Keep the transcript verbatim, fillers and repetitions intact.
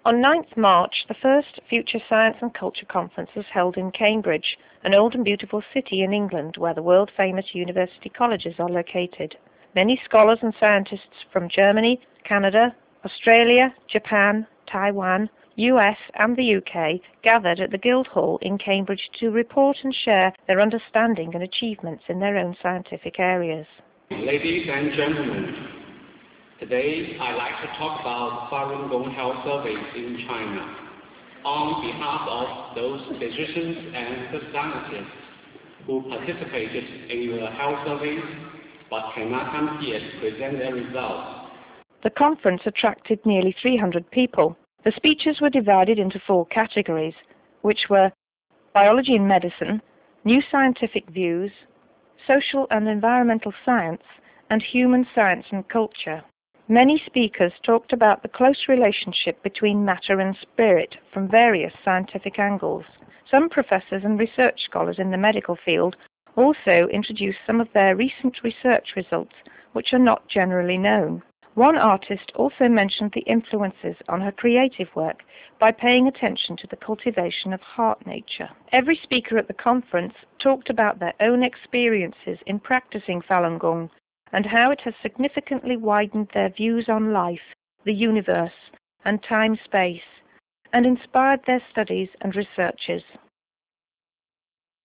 On ninth March, the first Future Science and Culture Conference was held in Cambridge, an old and beautiful city in England where the world-famous university colleges are located. Many scholars and scientists from Germany, Canada, Australia, Japan, Taiwan, U S and the U K gathered at the Guildhall in Cambridge to report and share their understanding and achievements in their own scientific areas. Ladies and gentlemen, today I'd like to talk about Falun Gong Health Surveys in China. On behalf of those physicians and scientists who participated in the health surveys but cannot come here to present their results. The conference attracted nearly three hundred people. The speeches were divided into four categories, which were biology and medicine, new scientific views, social and environmental science, and human science and culture. Many speakers talked about the close relationship between matter and spirit from various scientific angles. Some professors and research scholars in the medical field also introduced some of their recent research results, which are not generally known. One artist also mentioned the influences on her creative work by paying attention to the cultivation of heart nature. Every speaker at the conference talked about their own experiences in practicing Falun Gong and how it has significantly widened their views on life, the universe, and time-space, and inspired their studies and researches.